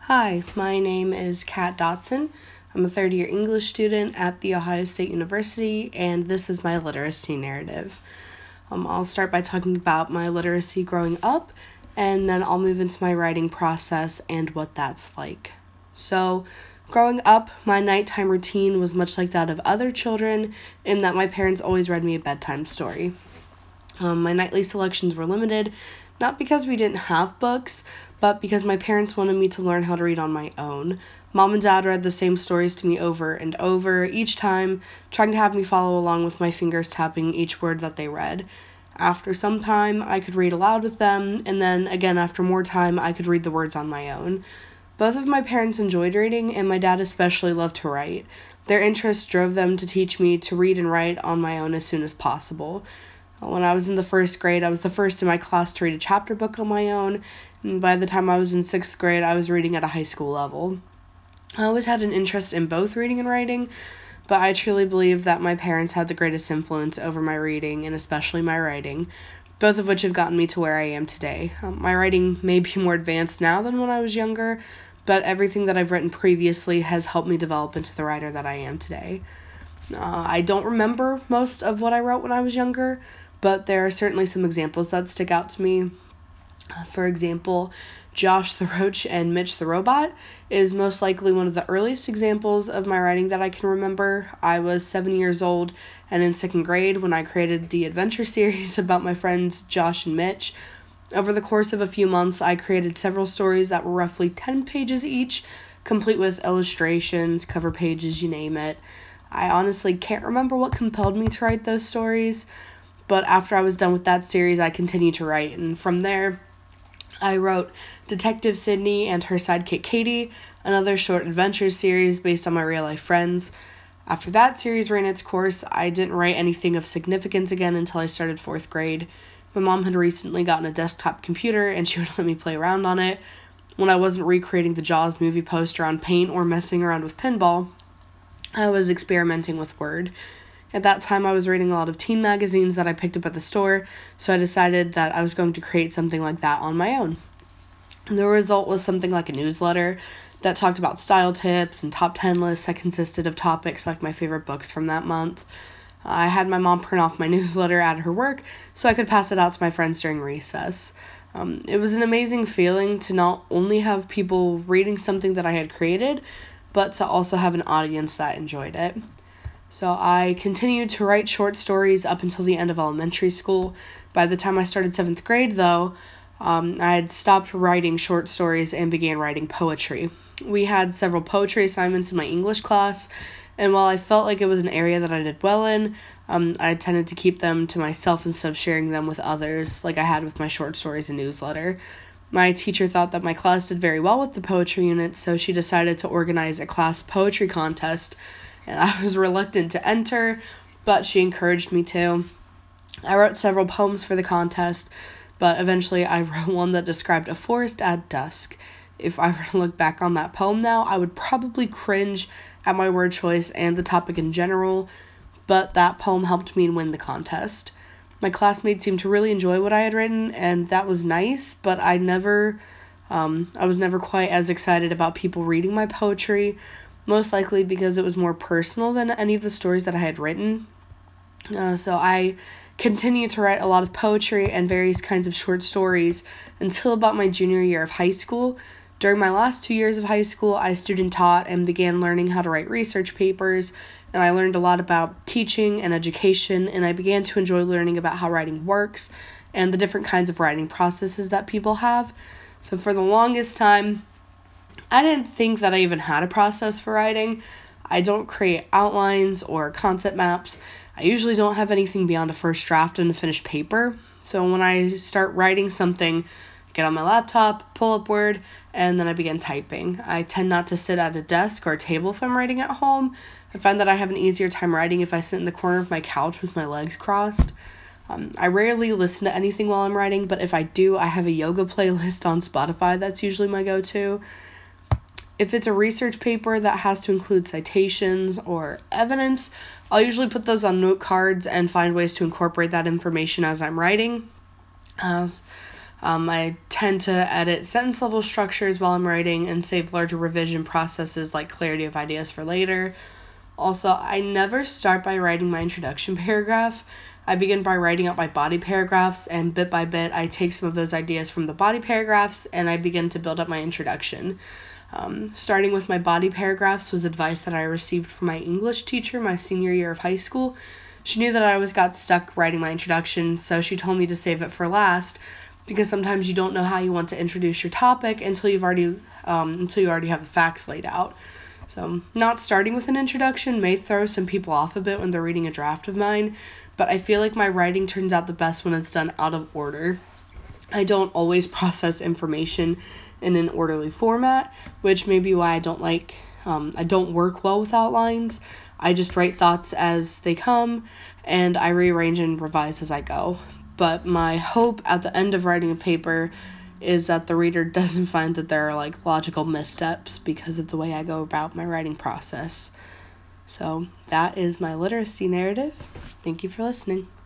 Hi, my name is Kat Dotson. I'm a third-year English student at The Ohio State University, and this is my literacy narrative. I'll start by talking about my literacy growing up, and then I'll move into my writing process and what that's like. So, growing up, my nighttime routine was much like that of other children, in that my parents always read me a bedtime story. My nightly selections were limited, not because we didn't have books, but because my parents wanted me to learn how to read on my own. Mom and Dad read the same stories to me over and over, each time trying to have me follow along with my fingers tapping each word that they read. After some time, I could read aloud with them, and then again after more time, I could read the words on my own. Both of my parents enjoyed reading, and my dad especially loved to write. Their interest drove them to teach me to read and write on my own as soon as possible. When I was in the first grade, I was the first in my class to read a chapter book on my own, and by the time I was in sixth grade, I was reading at a high school level. I always had an interest in both reading and writing, but I truly believe that my parents had the greatest influence over my reading and especially my writing, both of which have gotten me to where I am today. My writing may be more advanced now than when I was younger, but everything that I've written previously has helped me develop into the writer that I am today. I don't remember most of what I wrote when I was younger, but there are certainly some examples that stick out to me. For example, Josh the Roach and Mitch the Robot is most likely one of the earliest examples of my writing that I can remember. I was 7 years old and in second grade when I created the adventure series about my friends Josh and Mitch. Over the course of a few months, I created several stories that were roughly 10 pages each, complete with illustrations, cover pages, you name it. I honestly can't remember what compelled me to write those stories, but after I was done with that series, I continued to write, and from there, I wrote Detective Sydney and Her Sidekick Katie, another short adventure series based on my real-life friends. After that series ran its course, I didn't write anything of significance again until I started fourth grade. My mom had recently gotten a desktop computer, and she would let me play around on it. When I wasn't recreating the Jaws movie poster on Paint or messing around with pinball, I was experimenting with Word. At that time, I was reading a lot of teen magazines that I picked up at the store, so I decided that I was going to create something like that on my own. And the result was something like a newsletter that talked about style tips and top 10 lists that consisted of topics like my favorite books from that month. I had my mom print off my newsletter at her work so I could pass it out to my friends during recess. It was an amazing feeling to not only have people reading something that I had created, but to also have an audience that enjoyed it. So I continued to write short stories up until the end of elementary school. By the time I started 7th grade, though, I had stopped writing short stories and began writing poetry. We had several poetry assignments in my English class, and while I felt like it was an area that I did well in, I tended to keep them to myself instead of sharing them with others, like I had with my short stories and newsletter. My teacher thought that my class did very well with the poetry unit, so she decided to organize a class poetry contest, and I was reluctant to enter, but she encouraged me to. I wrote several poems for the contest, but eventually I wrote one that described a forest at dusk. If I were to look back on that poem now, I would probably cringe at my word choice and the topic in general, but that poem helped me win the contest. My classmates seemed to really enjoy what I had written, and that was nice, but I was never quite as excited about people reading my poetry, most likely because it was more personal than any of the stories that I had written. So I continued to write a lot of poetry and various kinds of short stories until about my junior year of high school. During my last 2 years of high school, I student taught and began learning how to write research papers, and I learned a lot about teaching and education, and I began to enjoy learning about how writing works and the different kinds of writing processes that people have. So for the longest time, I didn't think that I even had a process for writing. I don't create outlines or concept maps. I usually don't have anything beyond a first draft and a finished paper. So when I start writing something, I get on my laptop, pull up Word, and then I begin typing. I tend not to sit at a desk or a table if I'm writing at home. I find that I have an easier time writing if I sit in the corner of my couch with my legs crossed. I rarely listen to anything while I'm writing, but if I do, I have a yoga playlist on Spotify that's usually my go-to. If it's a research paper that has to include citations or evidence, I'll usually put those on note cards and find ways to incorporate that information as I'm writing. I tend to edit sentence level structures while I'm writing and save larger revision processes like clarity of ideas for later. Also, I never start by writing my introduction paragraph. I begin by writing out my body paragraphs, and bit by bit I take some of those ideas from the body paragraphs and I begin to build up my introduction. Starting with my body paragraphs was advice that I received from my English teacher my senior year of high school. She knew that I always got stuck writing my introduction, so she told me to save it for last, because sometimes you don't know how you want to introduce your topic until you already have the facts laid out. So not starting with an introduction may throw some people off a bit when they're reading a draft of mine, but I feel like my writing turns out the best when it's done out of order. I don't always process information in an orderly format, which may be why I don't work well with outlines. I just write thoughts as they come, and I rearrange and revise as I go. But my hope at the end of writing a paper is that the reader doesn't find that there are logical missteps because of the way I go about my writing process. So that is my literacy narrative. Thank you for listening.